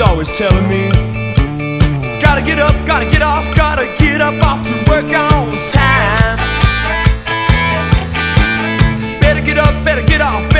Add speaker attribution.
Speaker 1: always telling me, gotta get up, gotta get off to work on time. Better get up, better get off.